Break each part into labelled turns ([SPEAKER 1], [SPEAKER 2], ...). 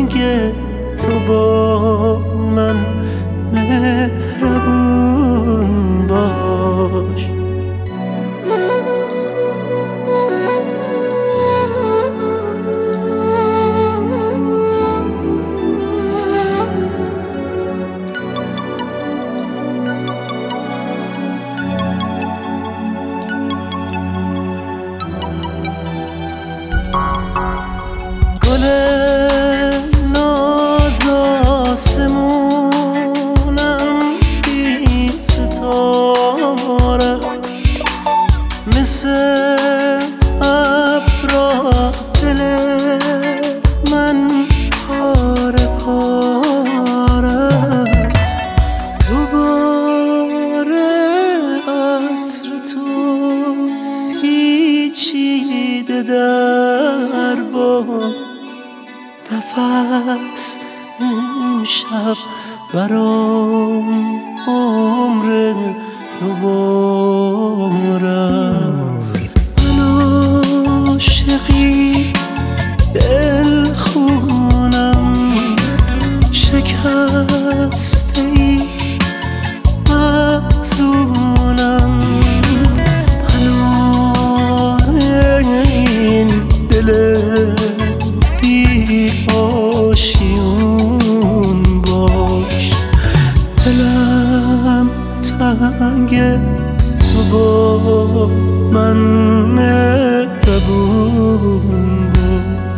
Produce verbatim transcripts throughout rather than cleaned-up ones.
[SPEAKER 1] تنگ تو با من مهربون باش. گل ناز آسمونم بی ستاره، مثل ابرا دل من پاره پاره است. دوباره عطر تو پیچیده در باد، نفس امشب برام عمر دوباره است. من عاشقی دل خونم شکسته ای محزونم، پناه این دل بی آشیون باش. دلم تنگ تو با من مهربون باش.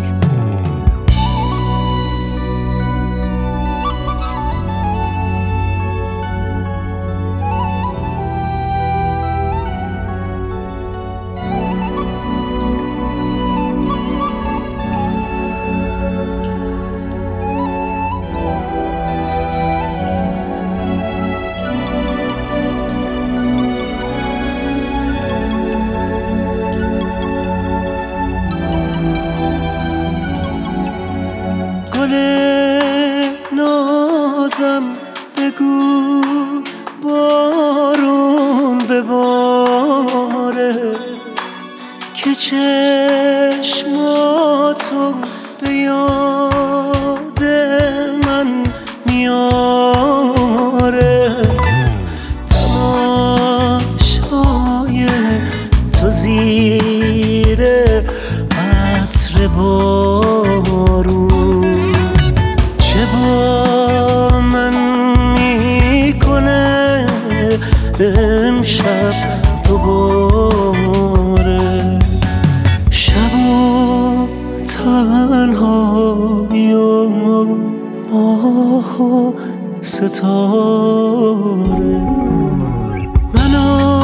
[SPEAKER 1] گل نازم بگو بارون بباره، که چشماتو به یاد من میاره. تماشای تو زیر عطر بارون چه با من میکنه امشب دوباره. شب و تنهایی و ماه و ستاره، من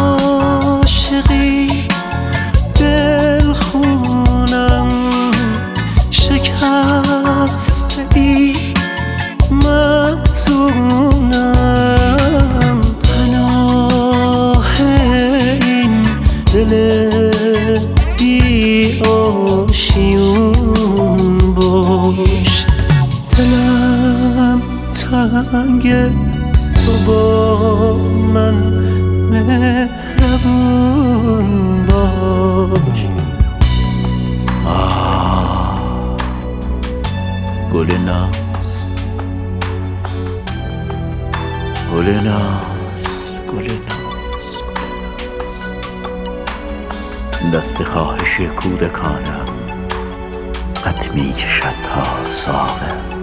[SPEAKER 1] عاشقی دل خونم شکسته ای محزونم، پناه این دل بی آشیون باش. دلم تنگ تو با من مهربون باش.
[SPEAKER 2] آه گل ناز، گل ناز، گل ناز، دست خواهش کودکانم قد می کشد تا ساغر.